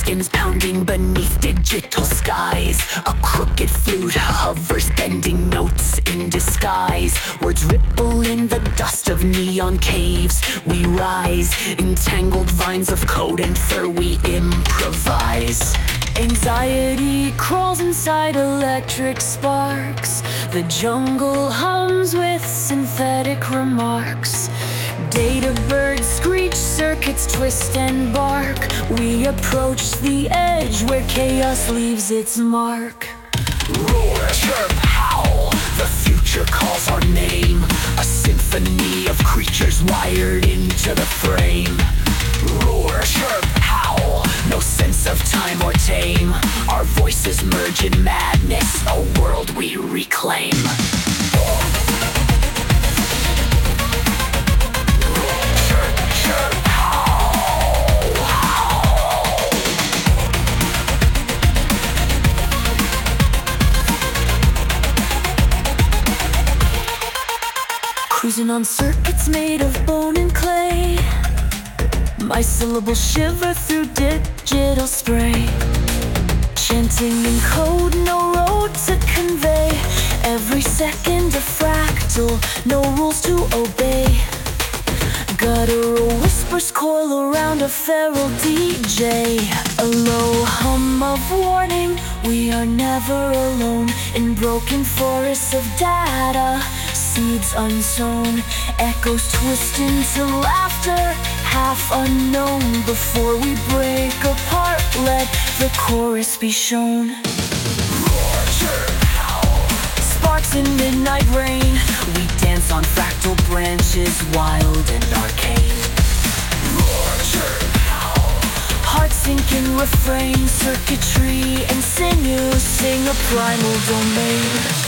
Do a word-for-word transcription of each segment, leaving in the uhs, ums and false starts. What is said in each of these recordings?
dragons pounding beneath digital skies. A crooked flute hovers, bending notes in disguise. Words ripple in the dust of neon caves. We rise, entangled vines of code and fur we improvise. Anxiety crawls inside electric sparks. The jungle hums with synthetic remarks. Data birds screech, circuits twist and bark. We approach the edge where chaos leaves its mark. Roar, chirp, howl, the future calls our name. A symphony of creatures wired into the frame. Roar, chirp, howl, no sense of time or tame. Our voices merge in madness, a world we reclaim. Cruising on circuits made of bone and clay. My syllables shiver through digital spray. Chanting in code, no road to convey. Every second a fractal, no rules to obey. Guttural whispers coil around a feral D J. A low hum of warning, we are never alone. In broken forests of data, seeds unsown. Echoes twist into laughter, half unknown. Before we break apart, let the chorus be shown. Roar, chirp, howl, sparks in midnight rain. We dance on fractal branches, wild and arcane. Roar, chirp, howl, hearts sink in refrain. Circuitry and sinews sing a primal domain.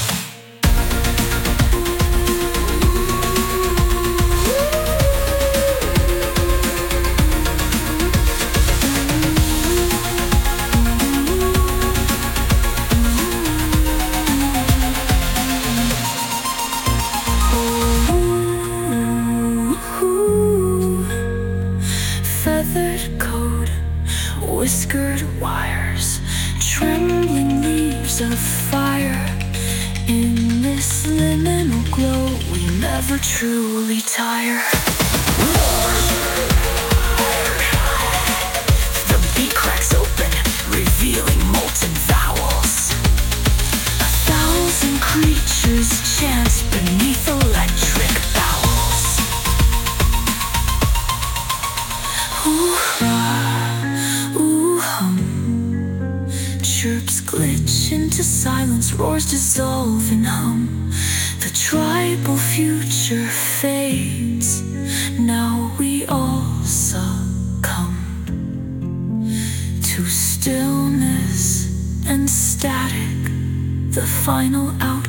Feathered code, whiskered wires, trembling leaves of fire. In this liminal glow, we never truly tire. The beat cracks open, revealing molten vowels. A thousand creatures chant beneath electric bowels. Ooh, ah, ooh, hum. Chirps glitch into silence, roars dissolve in hum. The tribal future fades, now we all succumb to stillness and static, the final out.